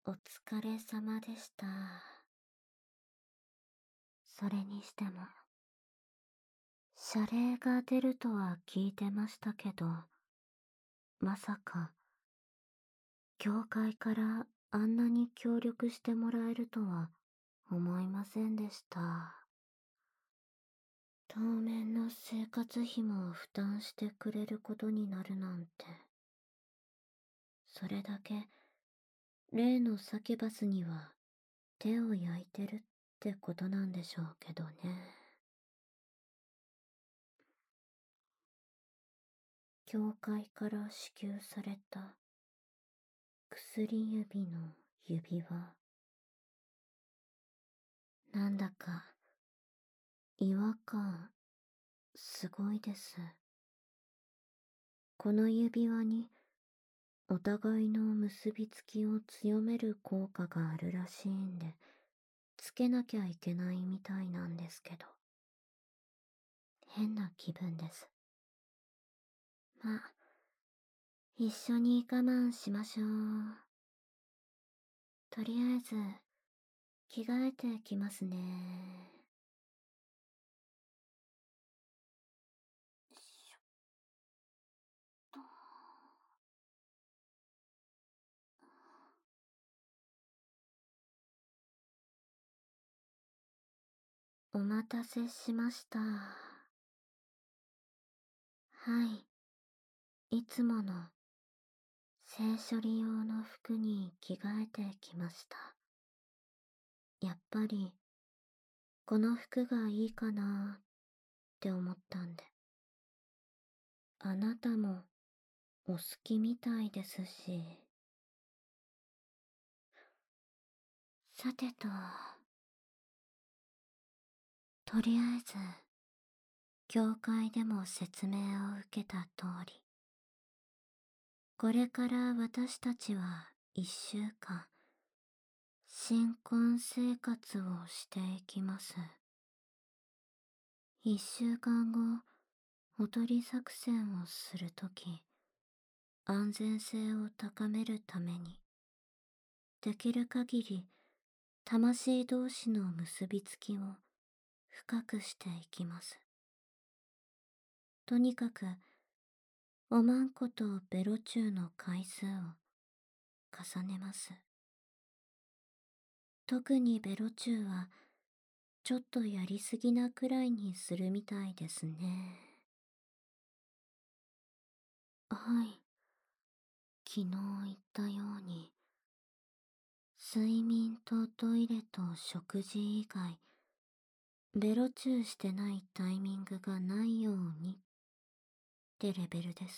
お疲れ様でした。それにしても、謝礼が出るとは聞いてましたけど、まさか、教会からあんなに協力してもらえるとは思いませんでした。当面の生活費も負担してくれることになるなんて。それだけ、例のサキュバスには手を焼いてるってことなんでしょうけどね。教会から支給された薬指の指輪。なんだか違和感すごいです。この指輪にお互いの結びつきを強める効果があるらしいんで、つけなきゃいけないみたいなんですけど、変な気分です。まあ、一緒に我慢しましょう。とりあえず、着替えてきますね。お待たせしました。はい、いつもの性処理用の服に着替えてきました。やっぱり、この服がいいかなって思ったんで。あなたもお好きみたいですし。さてとりあえず、教会でも説明を受けた通り、これから私たちは1週間、新婚生活をしていきます。1週間後、おとり作戦をするとき、安全性を高めるために、できる限り魂同士の結びつきを深くしていきます。とにかく、おまんことベロチューの回数を重ねます。特にベロチューは、ちょっとやりすぎなくらいにするみたいですね。はい。昨日言ったように、睡眠とトイレと食事以外、ベロチューしてないタイミングがないようにってレベルです。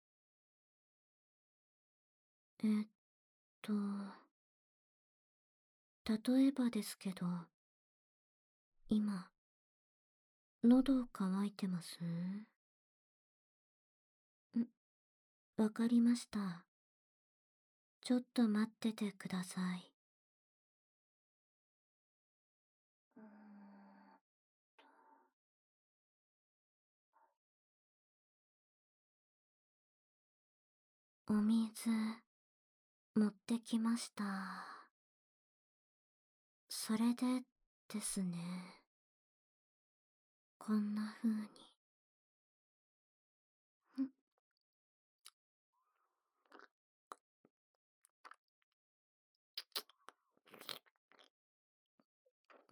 えっと、例えばですけど、今、喉乾いてます？わかりました。ちょっと待っててください。お水、持ってきました。それでですね、こんな風に。うん。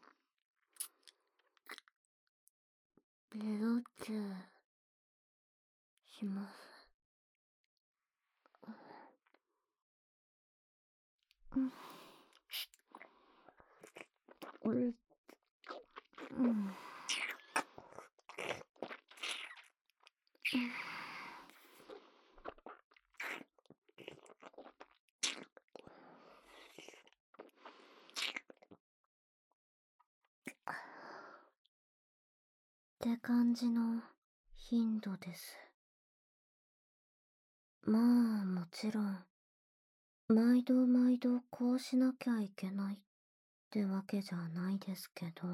ベロチューします。うん。うん。って感じの頻度です。まあもちろん、毎度毎度こうしなきゃいけないってわけじゃないですけど、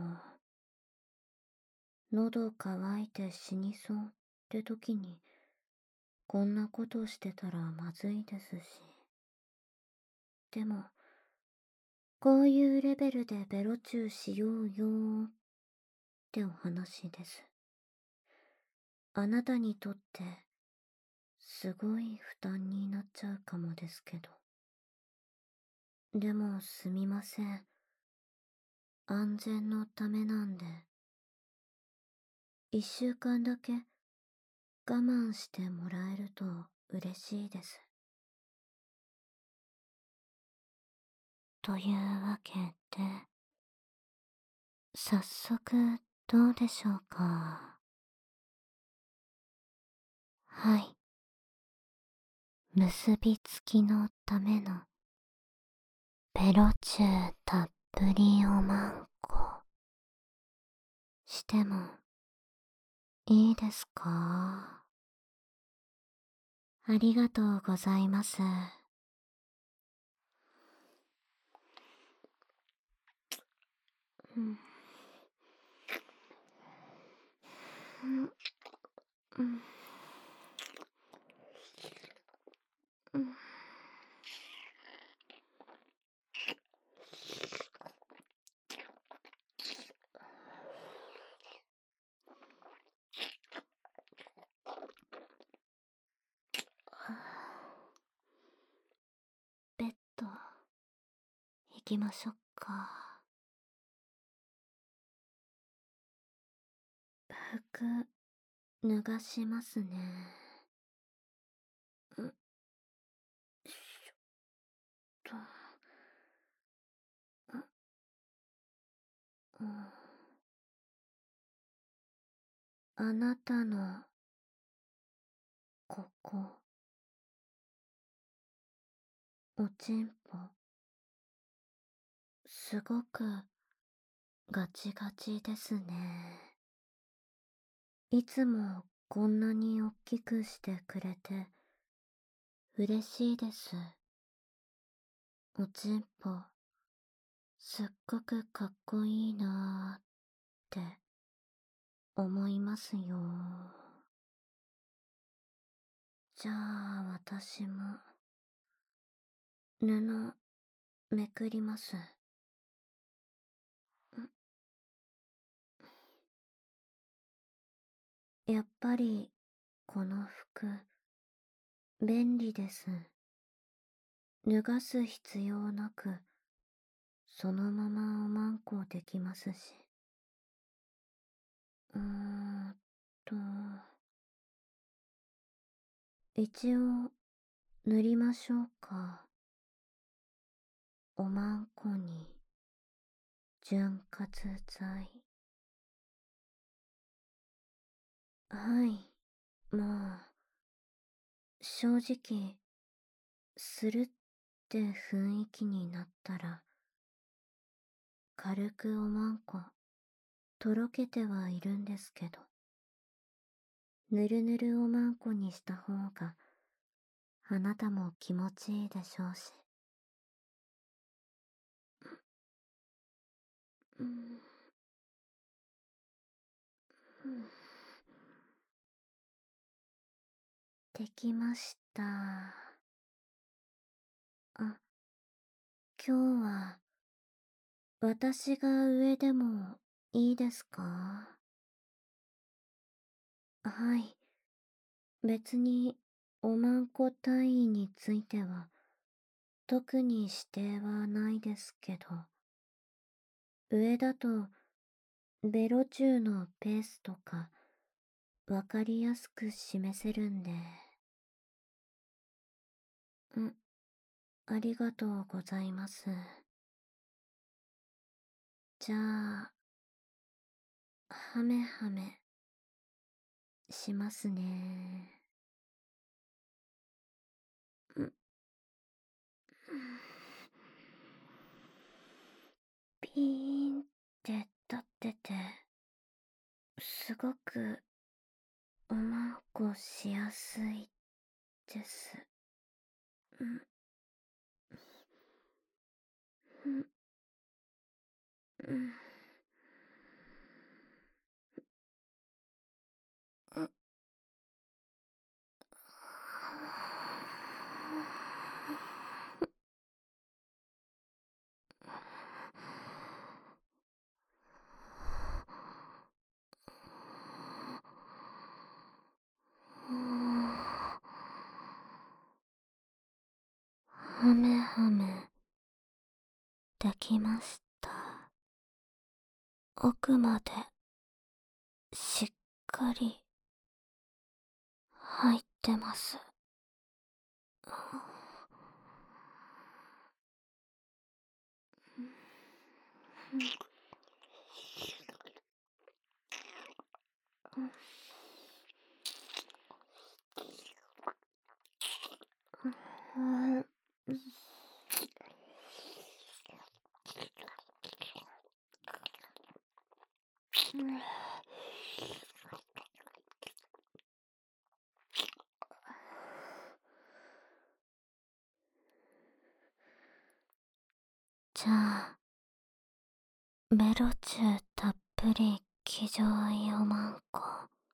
喉乾いて死にそうって時に、こんなことしてたらまずいですし。 しても、こういうレベルでベロチューしようよーってお話です。あなたにとってすごい負担になっちゃうかもですけど。でもすみません。安全のためなんで、1週間だけ我慢してもらえると嬉しいです。というわけで、早速どうでしょうか。はい。結びつきのためのベロチューたっぷりおまんこしてもいいですか？ありがとうございます。うん、うん、うん、うん。ベッド行きましょうか。服脱がしますね。よいしょっと。うん、あなたのここ、おちんぽ、すごくガチガチですね。いつもこんなにおっきくしてくれて嬉しいです。おちんぽ、すっごくかっこいいなーって思いますよ。じゃあ私も布めくります。やっぱりこの服便利です。脱がす必要なくそのままおまんこできますし。うーんと、一応塗りましょうか。おまんこに潤滑剤。はい。まあ、正直、するって雰囲気になったら、軽くおまんこ、とろけてはいるんですけど、ぬるぬるおまんこにした方が、あなたも気持ちいいでしょうし。うん、うん、できました。あ、今日は、私が上でもいいですか？はい。別に、おまんこ単位については、特に指定はないですけど、上だと、ベロチューのペースとか、わかりやすく示せるんで。ありがとうございます。じゃあ、はめはめ、しますね。うん、ピーンって立ってて、すごくおまんこしやすいです。うん、うん、うん、うん。 ふむふむ、できました。奥までしっかり入ってます。じゃあ、ベロチューたっぷり騎乗位おまんこ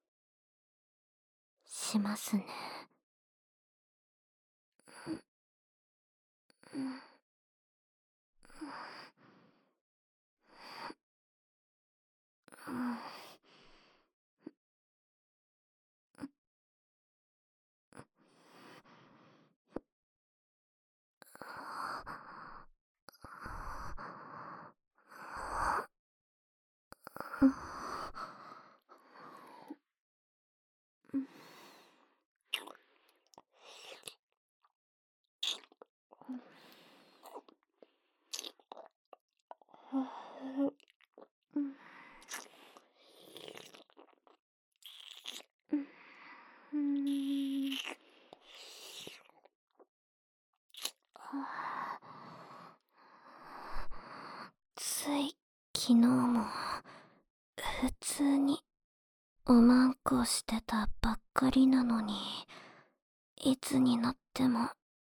しますね。つい昨日も普通におまんこしてたばっかりなのに、いつになっても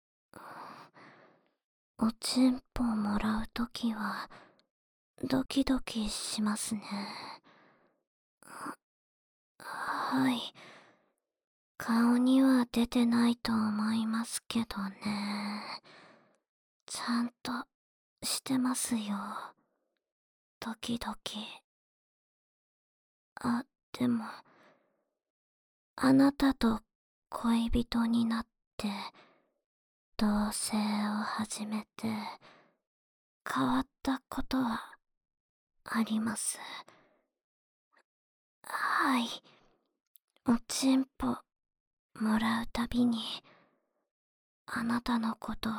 おちんぽもらうときはドキドキしますね。はい、顔には出てないと思いますけどね。ちゃんとしてますよ、ドキドキ。あ、でもあなたと恋人になって同棲を始めて変わったことはあります。はい、おちんぽもらうたびにあなたのことを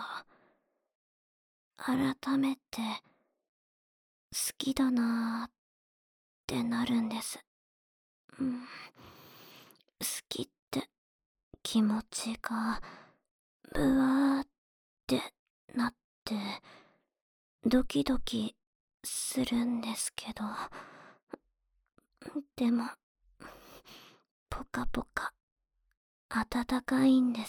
改めて好きだなーってなるんです。好きって気持ちがブワーってなってドキドキするんですけど、でもポカポカ暖かいんです。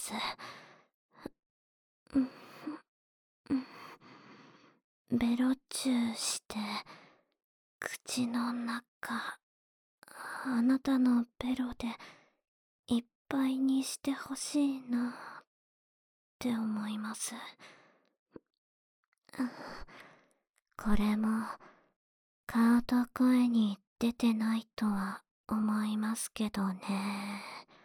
ベロチューして口の中、あなたのベロでいっぱいにしてほしいなって思います。これも顔と声に出てないとは思いますけどね。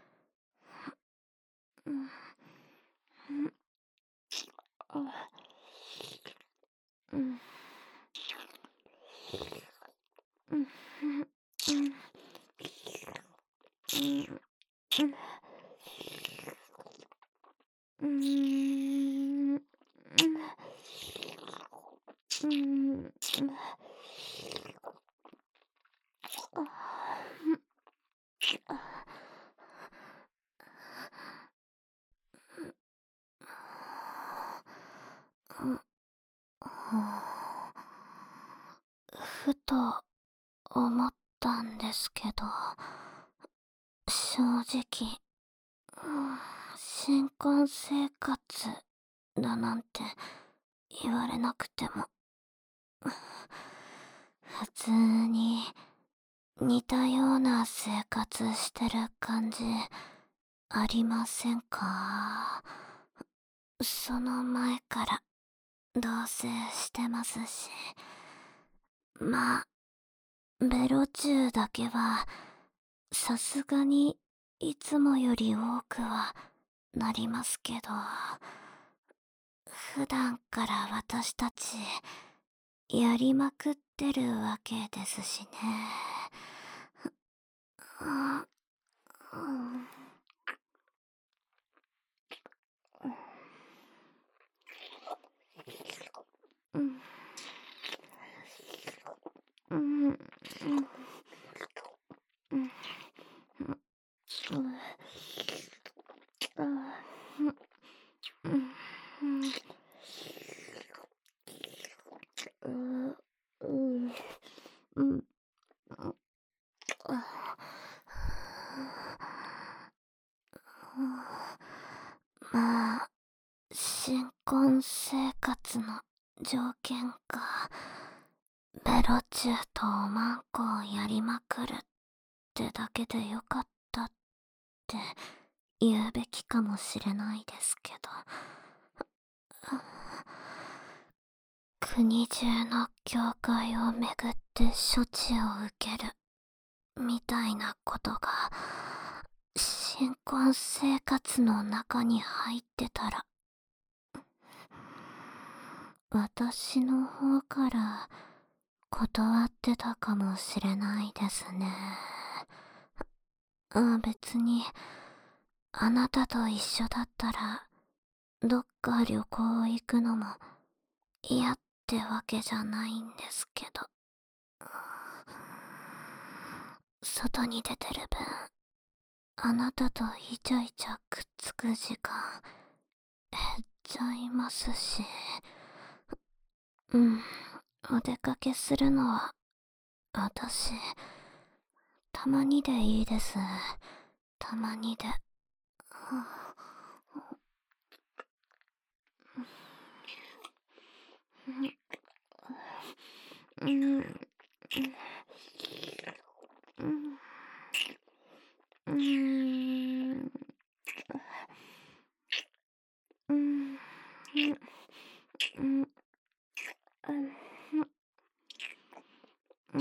ふと思ったんですけど、正直、新婚生活だなんて言われなくても、普通に似たような生活してる感じありませんか？その前から同棲してますし、まあベロチューだけはさすがにいつもより多くはなりますけど、 普段から私たち、やりまくってるわけですしね。あ、うん、うん、うん、うん、うん、うん、うん、うん、うん、まあ、新婚生活の条件か。ベロチューとおまんこをやりまくるってだけでよかったって言うべきかもしれないですけど、国中の教会をめぐって処置を受けるみたいなことが新婚生活の中に入ってたら、私の方から断ってたかもしれないですね。別にあなたと一緒だったらどっか旅行行くのも嫌ってわけじゃないんですけど、外に出てる分あなたとイチャイチャくっつく時間減っちゃいますし、うん、お出かけするのは私たまにでいいです。たまにで。うん、うん、うん、うん、うん、うん、うん、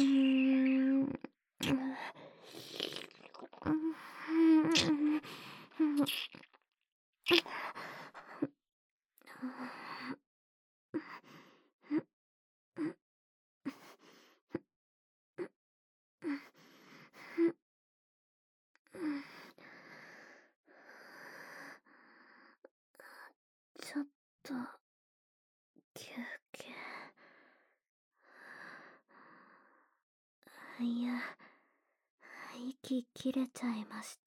ちょっと休憩。いや、息切れちゃいまして、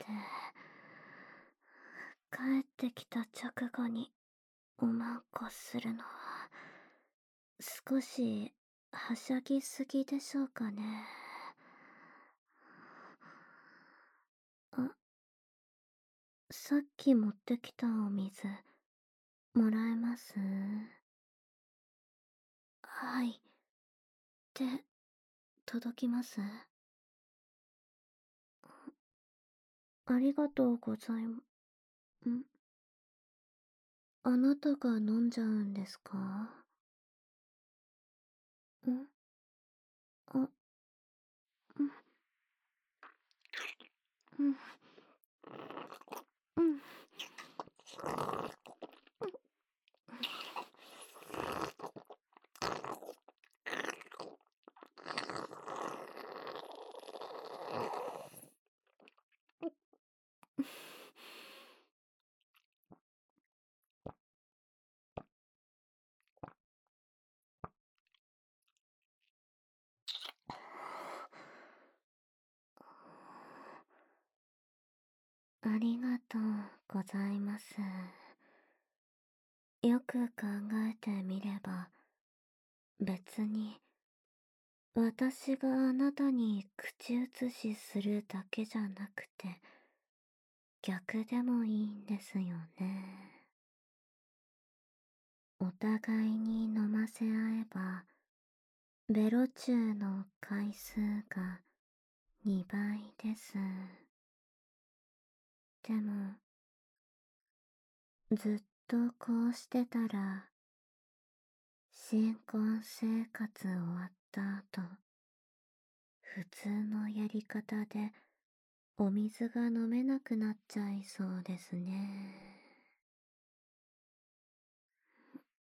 帰ってきた直後におまんこするのは少しはしゃぎすぎでしょうかね。あ、さっき持ってきたお水もらえます？はい。で、届きます？ありがとうございま、あなたが飲んじゃうんですか？んあ、うん、うん、うん。ありがとうございます。よく考えてみれば、別に私があなたに口移しするだけじゃなくて、逆でもいいんですよね。お互いに飲ませ合えば、ベロチューの回数が2倍です。でも、ずっとこうしてたら、新婚生活終わった後、普通のやり方でお水が飲めなくなっちゃいそうですね。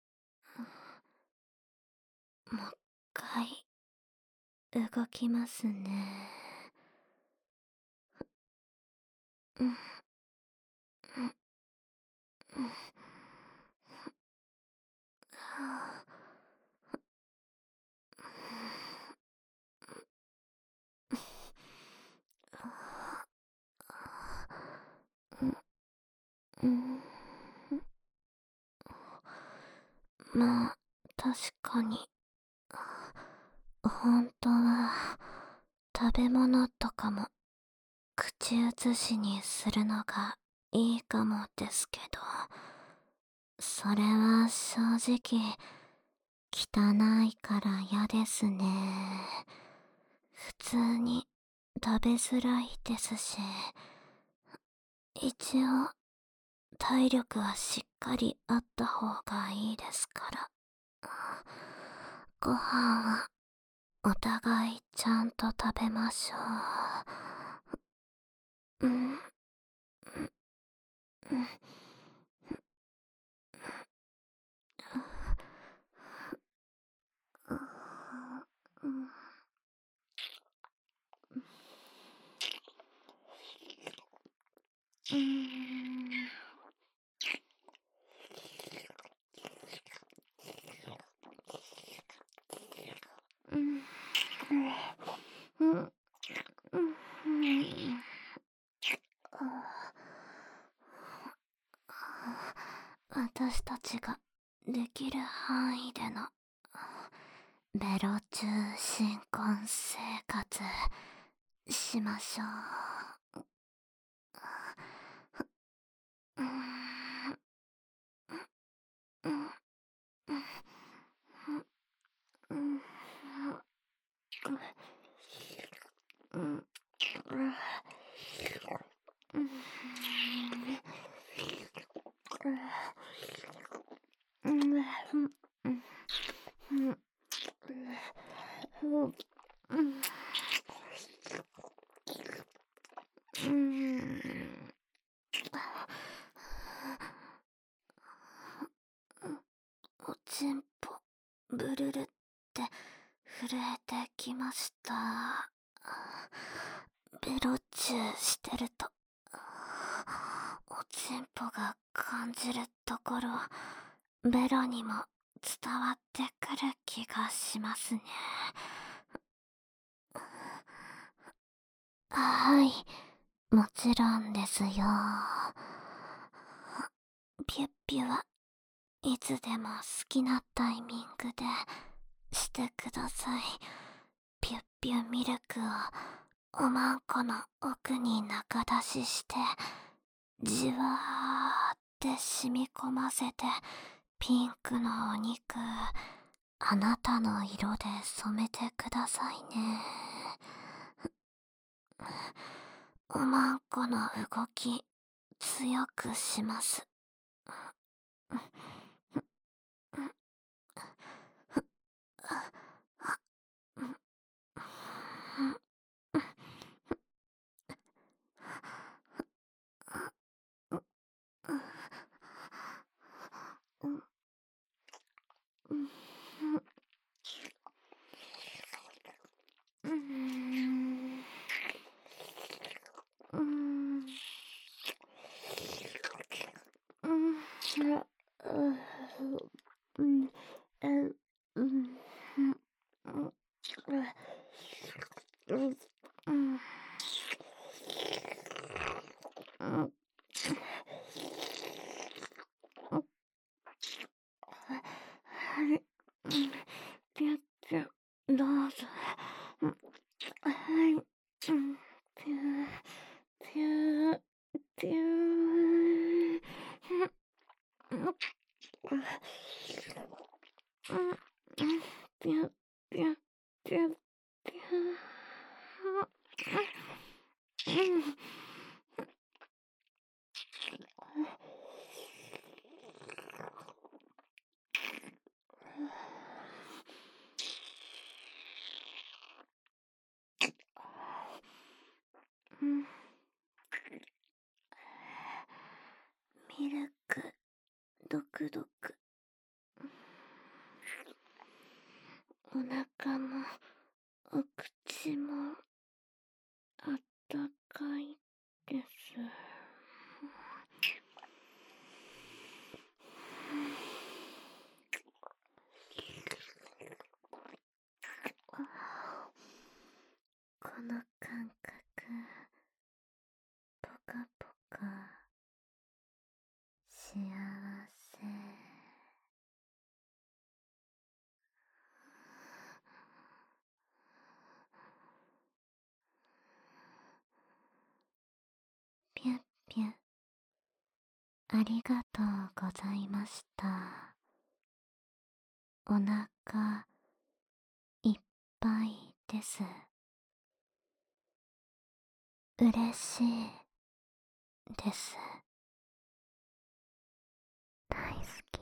もう一回動きますね。うん、うん、うん、はあ、うん、うん。まあ、確かに。本当は、食べ物とかも口移しにするのがいいかもですけど、それは正直、汚いから嫌ですね。普通に食べづらいですし、一応体力はしっかりあった方がいいですから。ご飯はお互いちゃんと食べましょう。うん、うん、うん、うん、うん、うん、うん、私たちができる範囲でのベロ中新婚生活しましょう。うん、うん、うん、うん、うん、うん、うん、おちんぽブルルって震えてきました。ベロチューしてるとおちんぽが感じるところベロにも伝わってくる気がしますね。はい、もちろんですよ。ピュッピュはいつでも好きなタイミングでしてください。ピュッピュミルクをおまんこの奥に中出ししてじわーって染み込ませてピンクのお肉あなたの色で染めてくださいね。おまんこの動き強くします。ピュッピュどうぞ。はい、ピューピューピューピュッピュッピュッピューミルクドクドクお腹もお口もあったかいです。この感覚、ポカポカ幸せ。ぴゅっぴゅ、ありがとうございました。お腹いっぱいです。嬉しいです。大好き。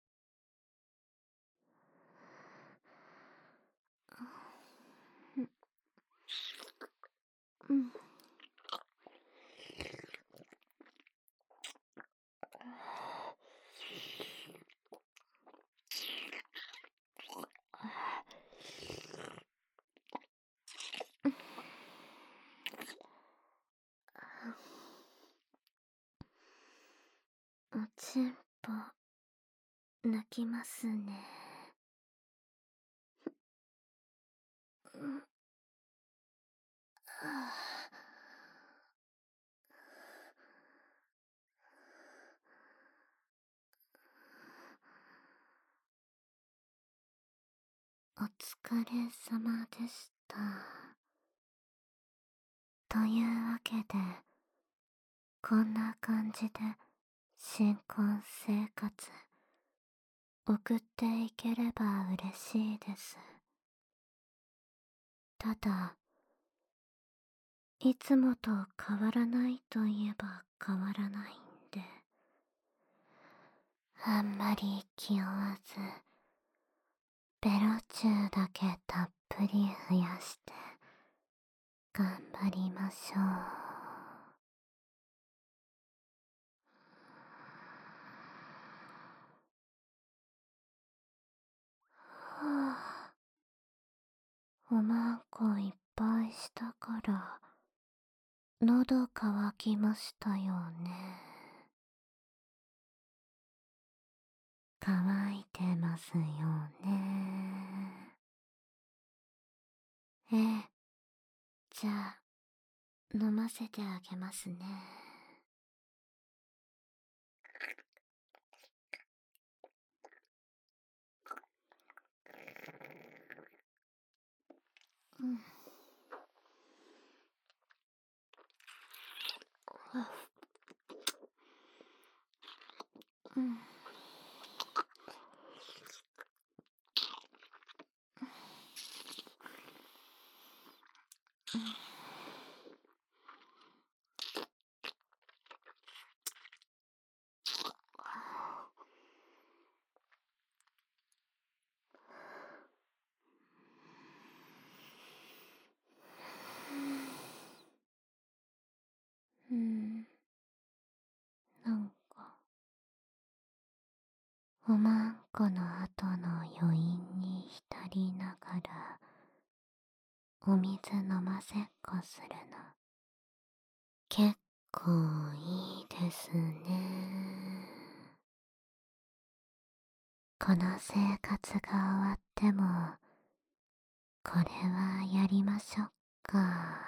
うん。おちんぽ泣きますね。うん。お疲れ様でした。というわけで、こんな感じで新婚生活送っていければ嬉しいです。ただ、いつもと変わらないといえば変わらないんで、あんまり気負わず、ベロチューだけたっぷり増やして頑張りましょう。はぁ、おまんこいっぱいしたから喉乾きましたよね。乾いてますよね。ええ、じゃあ飲ませてあげますね。うん。うん。うん。なんかおまんこの後の余韻に浸りながらお水飲ませっこするの結構いいですね。この生活が終わってもこれはやりましょうか。